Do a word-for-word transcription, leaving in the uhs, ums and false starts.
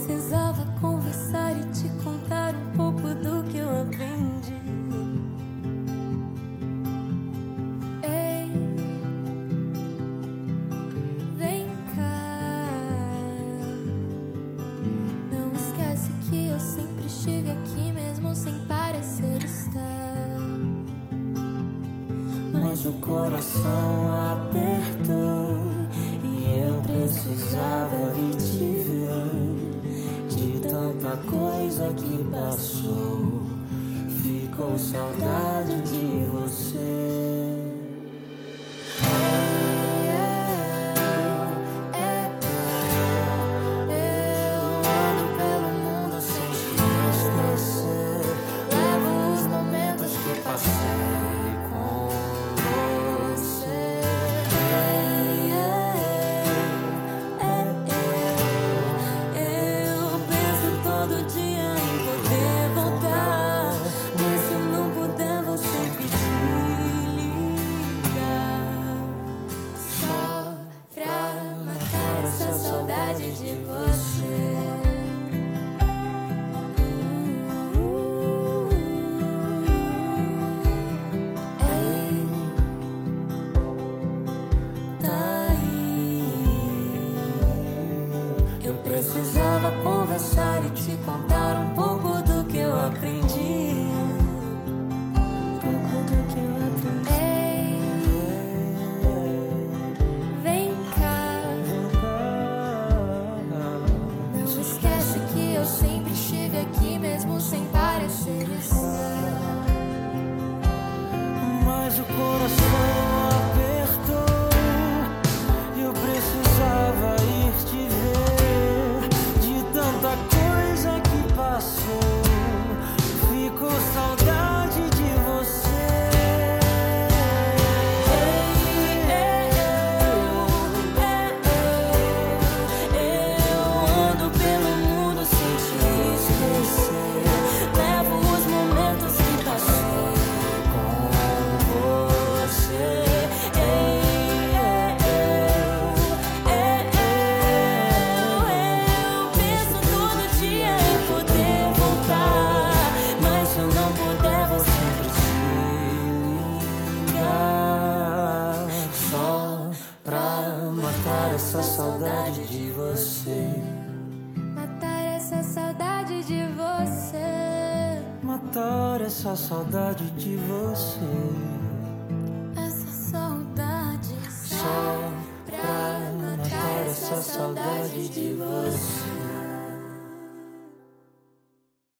precisava conversar e te contar um pouco do que eu aprendi. Ei, vem cá. Não esquece que eu sempre estive aqui mesmo sem parecer estar. Mas o coração apertou e eu precisava vir te ver. De tanta coisa que passou, ficou saudade de você. Saudade de você. Ei, tá aí. Eu precisava conversar e te contar um pouco do que eu aprendi. Um pouco do que eu aprendi. Eu sempre estive aqui mesmo sem parecer estar. Mas o coração apertou e eu precisava ir te ver. De tanta coisa que passou, ficou saudade de você. Essa saudade de você. Matar essa saudade de você. Matar essa saudade de você. Essa saudade só pra matar essa saudade de você.